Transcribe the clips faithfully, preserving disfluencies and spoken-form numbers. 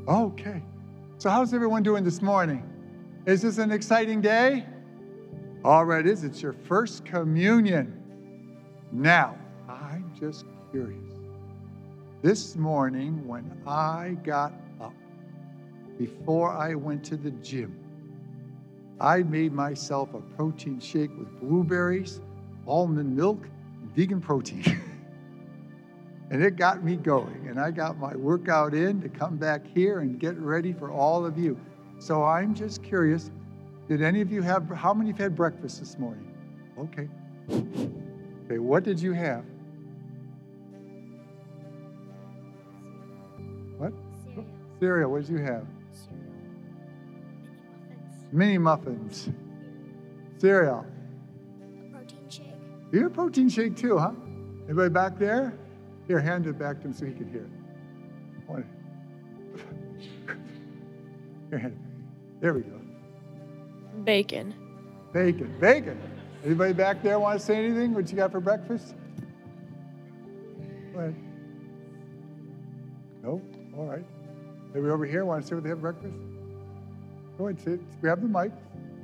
Okay. So how's everyone doing this morning? Is this an exciting day? All right, it is. It's your first communion. Now, I'm just curious. This morning when I got up, before I went to the gym, I made myself a protein shake with blueberries, almond milk, and vegan protein. And it got me going, and I got my workout in to come back here and get ready for all of you. So I'm just curious, did any of you have, how many have had breakfast this morning? Okay. Okay, what did you have? What? Cereal. Cereal, what did you have? Cereal. Mini Mini muffins. muffins. Cereal. A protein shake. You had a protein shake too, huh? Anybody back there? Here, hand it back to him so he can hear it. One. Here, hand it. There we go. Bacon. Bacon, bacon. Anybody back there want to say anything? What you got for breakfast? Go ahead. No? All right. Maybe over here want to say what they have for breakfast? Go ahead, sit. Grab the mic.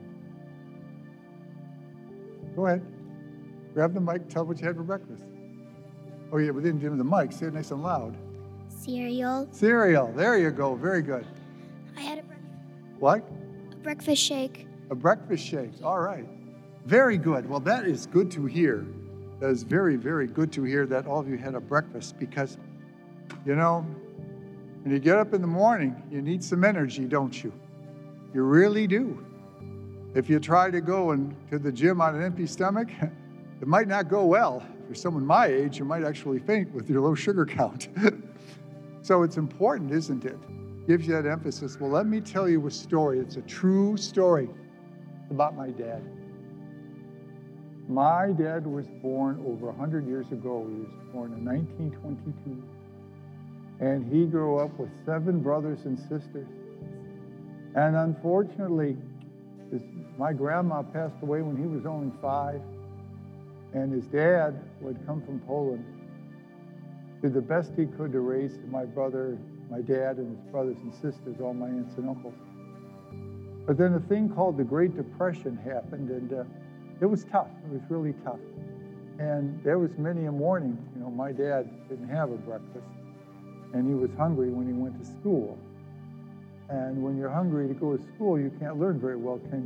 Go ahead. Grab the mic. Tell what you had for breakfast. Oh, yeah, we didn't give him the mic. Say it nice and loud. Cereal. Cereal. There you go. Very good. I had a, breakfast. What? a breakfast shake. A breakfast shake. All right. Very good. Well, that is good to hear. That is very, very good to hear that all of you had a breakfast because, you know, when you get up in the morning, you need some energy, don't you? You really do. If you try to go and to the gym on an empty stomach, it might not go well. For someone my age, you might actually faint with your low sugar count. So it's important, isn't it? Gives you that emphasis. Well, let me tell you a story. It's a true story about my dad. My dad was born over one hundred years ago. He was born in nineteen twenty-two. And he grew up with seven brothers and sisters. And unfortunately, his, my grandma passed away when he was only five. And his dad, who had come from Poland, did the best he could to raise my brother, my dad, and his brothers and sisters, all my aunts and uncles. But then a thing called the Great Depression happened, and uh, it was tough. It was really tough. And there was many a morning, you know, my dad didn't have a breakfast, and he was hungry when he went to school. And when you're hungry to go to school, you can't learn very well, can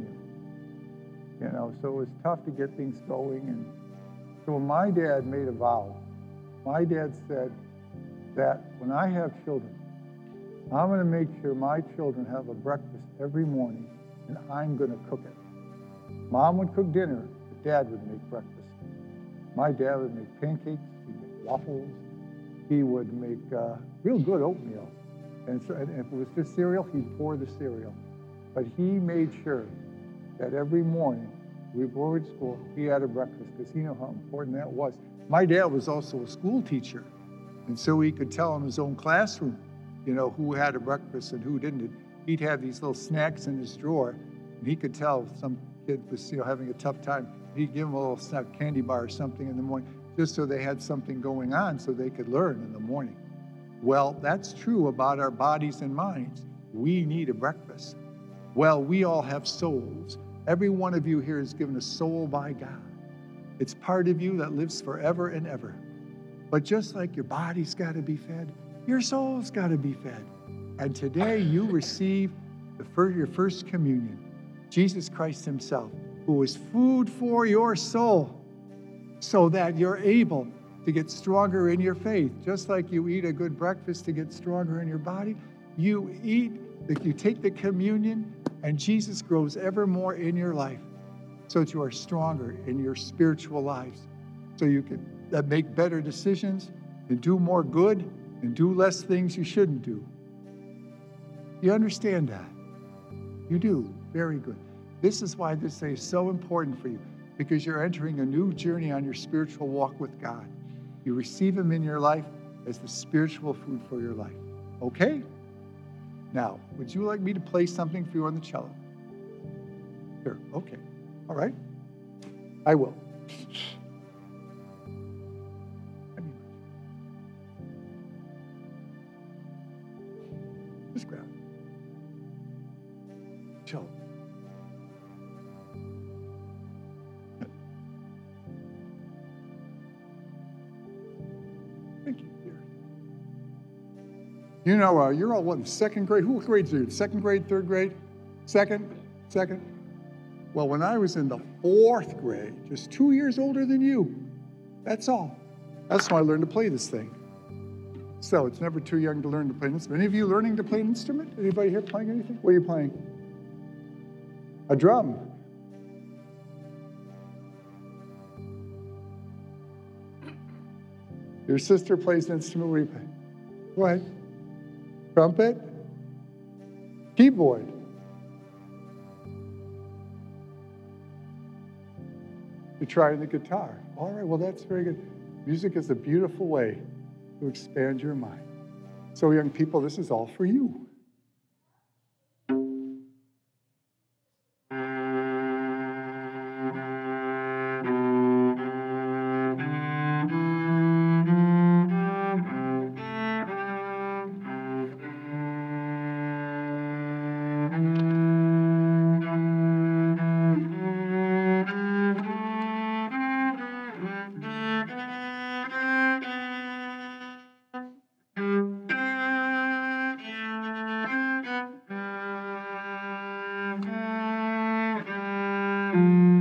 you? You know, so it was tough to get things going. And so my dad made a vow. My dad said that when I have children, I'm going to make sure my children have a breakfast every morning, and I'm going to cook it. Mom would cook dinner, but Dad would make breakfast. My dad would make pancakes, he'd make waffles, he would make uh, real good oatmeal. And, so, and if it was just cereal, he'd pour the cereal. But he made sure that every morning we go to school, he had a breakfast because he knew how important that was. My dad was also a school teacher, and so he could tell in his own classroom, you know, who had a breakfast and who didn't. He'd have these little snacks in his drawer, and he could tell if some kid was, you know, having a tough time. He'd give them a little snack, candy bar or something in the morning, just so they had something going on so they could learn in the morning. Well, that's true about our bodies and minds. We need a breakfast. Well, we all have souls. Every one of you here is given a soul by God. It's part of you that lives forever and ever. But just like your body's got to be fed, your soul's got to be fed. And today you receive the first, your first communion, Jesus Christ himself, who is food for your soul, so that you're able to get stronger in your faith. Just like you eat a good breakfast to get stronger in your body, you eat, you take the communion, and Jesus grows ever more in your life so that you are stronger in your spiritual lives, so you can make better decisions and do more good and do less things you shouldn't do. You understand that? You do. Very good. This is why this day is so important for you, because you're entering a new journey on your spiritual walk with God. You receive him in your life as the spiritual food for your life. Okay? Now, would you like me to play something for you on the cello? Sure. Okay. All right. I will. Just grab. Chill. Thank you, dear. You know, uh, you're all what, in second grade? Who grades are you? Second grade, third grade? Second? Second? Well, when I was in the fourth grade, just two years older than you, that's all. That's when I learned to play this thing. So it's never too young to learn to play an instrument. Any of you learning to play an instrument? Anybody here playing anything? What are you playing? A drum. Your sister plays an instrument. What do you play? Go ahead. Trumpet. Keyboard. You're trying the guitar. All right, well, that's very good. Music is a beautiful way to expand your mind. So, young people, this is all for you. Thank you.